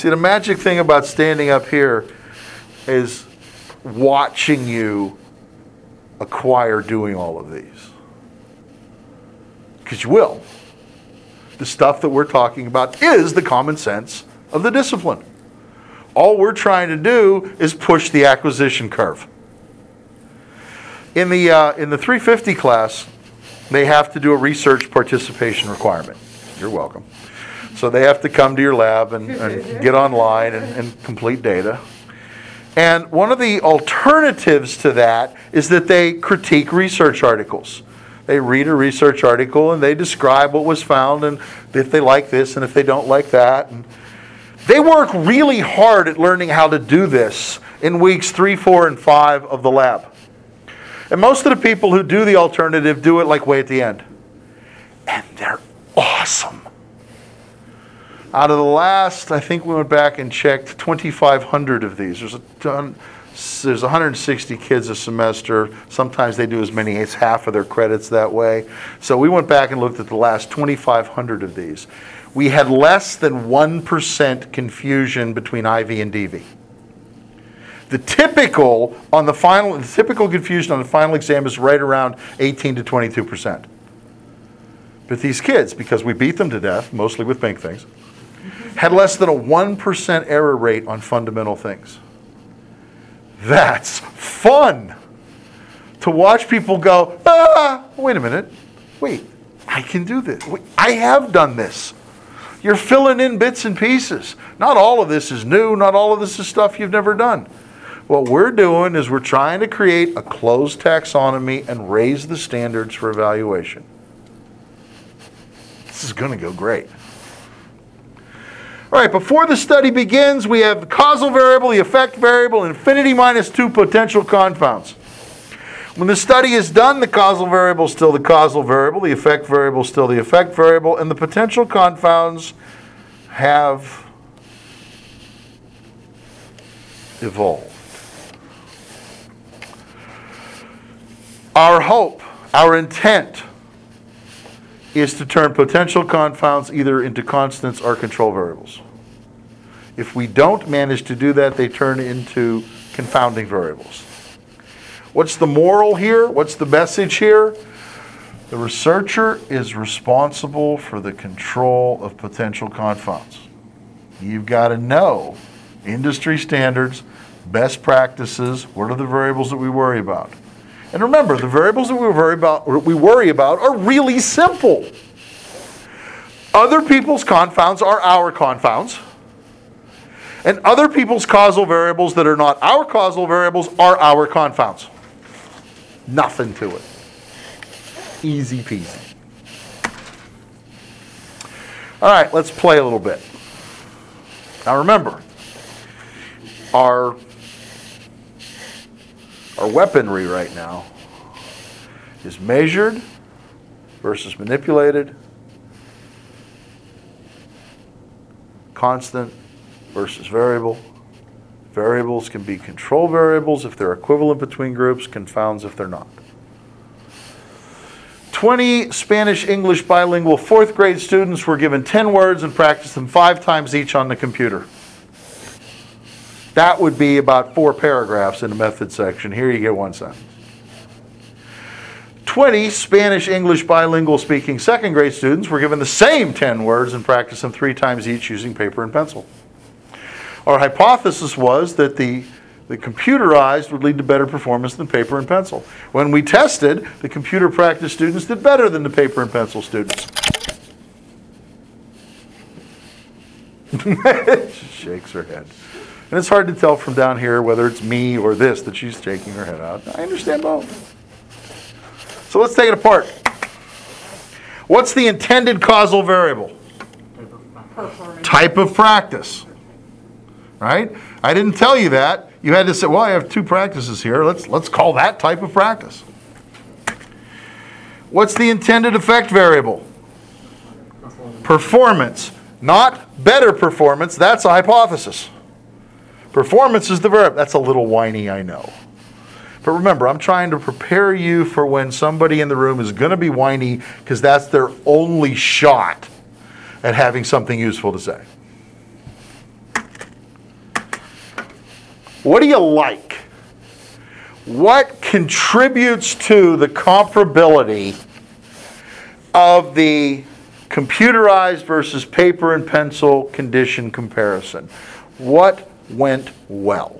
See, the magic thing about standing up here is watching you acquire doing all of these. Because you will. The stuff that we're talking about is the common sense of the discipline. All we're trying to do is push the acquisition curve. In the 350 class, they have to do a research participation requirement. You're welcome. So they have to come to your lab and get online and complete data. And one of the alternatives to that is that they critique research articles. They read a research article and they describe what was found and if they like this and if they don't like that. And they work really hard at learning how to do this in weeks 3, 4, and 5 of the lab. And most of the people who do the alternative do it like way at the end. And they're awesome. Out of the last, I think we went back and checked 2,500 of these. There's 160 kids a semester. Sometimes they do as many as half of their credits that way. So we went back and looked at the last 2,500 of these. We had less than 1% confusion between IV and DV. The typical confusion on the final exam is right around 18 to 22%. But these kids, because we beat them to death, mostly with pink things, had less than a 1% error rate on fundamental things. That's fun! To watch people go, wait a minute, I can do this. I have done this. You're filling in bits and pieces. Not all of this is new, not all of this is stuff you've never done. What we're doing is we're trying to create a closed taxonomy and raise the standards for evaluation. This is going to go great. All right, before the study begins, we have the causal variable, the effect variable, and infinity minus 2 potential confounds. When the study is done, the causal variable is still the causal variable, the effect variable is still the effect variable, and the potential confounds have evolved. Our hope, our intent, is to turn potential confounds either into constants or control variables. If we don't manage to do that, they turn into confounding variables. What's the moral here? What's the message here? The researcher is responsible for the control of potential confounds. You've got to know industry standards, best practices, what are the variables that we worry about. And remember, the variables that we worry about are really simple. Other people's confounds are our confounds. And other people's causal variables that are not our causal variables are our confounds. Nothing to it. Easy peasy. All right, let's play a little bit. Now remember, our weaponry right now is measured versus manipulated, constant versus variable. Variables can be control variables if they're equivalent between groups, confounds if they're not. 20 Spanish-English bilingual 4th grade students were given 10 words and practiced them 5 times each on the computer. That would be about 4 paragraphs in the method section. Here you get 1 sentence. 20 Spanish-English bilingual speaking 2nd grade students were given the same 10 words and practiced them 3 times each using paper and pencil. Our hypothesis was that the computerized would lead to better performance than paper and pencil. When we tested, the computer practice students did better than the paper and pencil students. She shakes her head. And it's hard to tell from down here whether it's me or this that she's shaking her head out. I understand both. So let's take it apart. What's the intended causal variable? Type of practice. Right? I didn't tell you that. You had to say, well, I have 2 practices here. Let's call that type of practice. What's the intended effect variable? Performance. Not better performance. That's a hypothesis. Performance is the verb. That's a little whiny, I know. But remember, I'm trying to prepare you for when somebody in the room is going to be whiny because that's their only shot at having something useful to say. What do you like? What contributes to the comparability of the computerized versus paper and pencil condition comparison? What went well?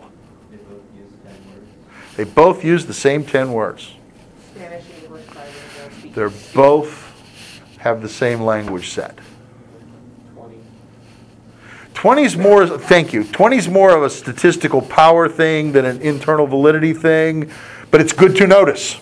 They both use the same 10 words. Spanish, English, bilingual. They're both have the same language set. 20's more, thank you, 20's more of a statistical power thing than an internal validity thing, but it's good to notice.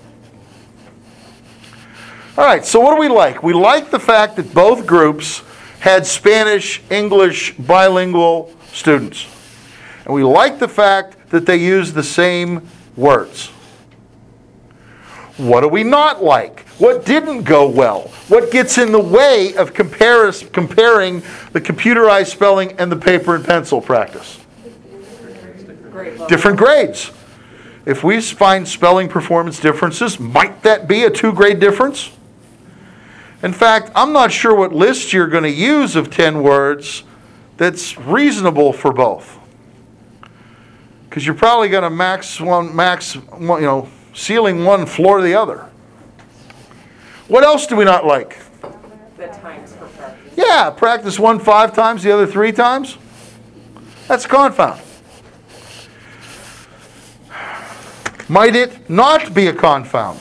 All right, so what do we like? We like the fact that both groups had Spanish, English, bilingual students. And we like the fact that they use the same words. What do we not like? What didn't go well? What gets in the way of comparing the computerized spelling and the paper and pencil practice? Different grades. If we find spelling performance differences, might that be a 2-grade difference? In fact, I'm not sure what list you're going to use of 10 words that's reasonable for both. Because you're probably going to ceiling one, floor the other. What else do we not like? The times for practice. Yeah, practice one 5 times, the other 3 times. That's a confound. Might it not be a confound?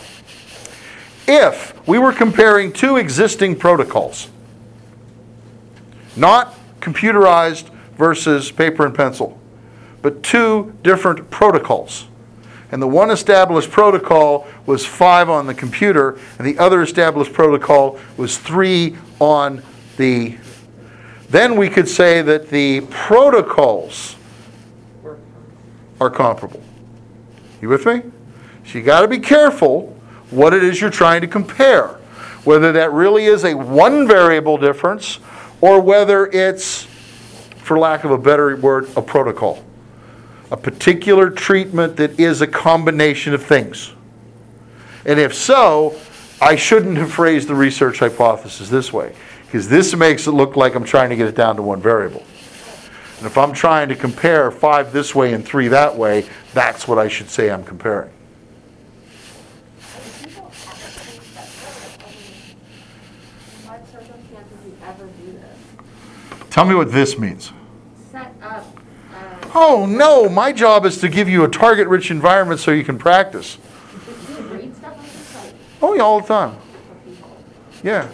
If we were comparing 2 existing protocols, not computerized versus paper and pencil, but 2 different protocols. And the one established protocol was 5 on the computer, and the other established protocol was 3 on the... Then we could say that the protocols are comparable. You with me? So you got to be careful what it is you're trying to compare. Whether that really is a 1 variable difference, or whether it's, for lack of a better word, a protocol. A particular treatment that is a combination of things. And if so, I shouldn't have phrased the research hypothesis this way, because this makes it look like I'm trying to get it down to 1 variable. And if I'm trying to compare 5 this way and 3 that way, that's what I should say I'm comparing. What circumstances do you ever do this? Tell me what this means. Set up. Oh no, my job is to give you a target-rich environment so you can practice. Do you read stuff on the site? Oh yeah, all the time. For people? Yeah.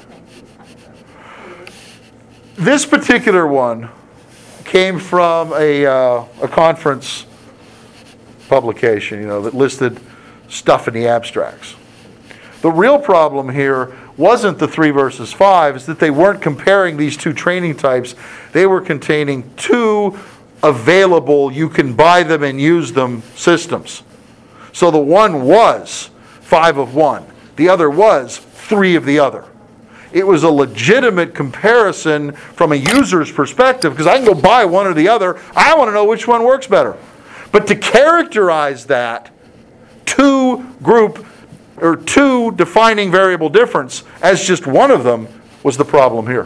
This particular one came from a conference publication, that listed stuff in the abstracts. The real problem here wasn't the 3 versus 5, it's that they weren't comparing these 2 training types. They were containing 2 available, you can buy them and use them systems. So the one was 5 of one. The other was 3 of the other. It was a legitimate comparison from a user's perspective, because I can go buy one or the other. I want to know which one works better. But to characterize that 2 defining variable difference as just one of them was the problem here.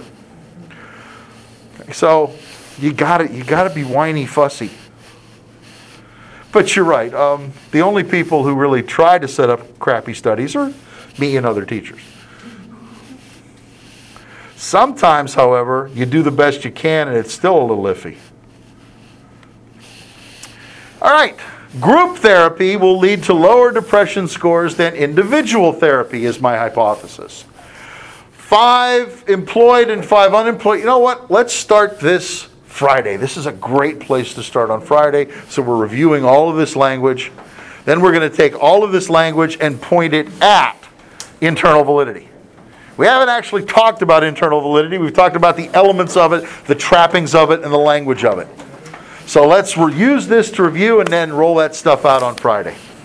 So you gotta be whiny fussy. But you're right. The only people who really try to set up crappy studies are me and other teachers. Sometimes, however, you do the best you can and it's still a little iffy. All right. Group therapy will lead to lower depression scores than individual therapy, is my hypothesis. 5 employed and 5 unemployed. You know what? Let's start this Friday. This is a great place to start on Friday. So we're reviewing all of this language. Then we're going to take all of this language and point it at internal validity. We haven't actually talked about internal validity. We've talked about the elements of it, the trappings of it, and the language of it. So let's use this to review and then roll that stuff out on Friday.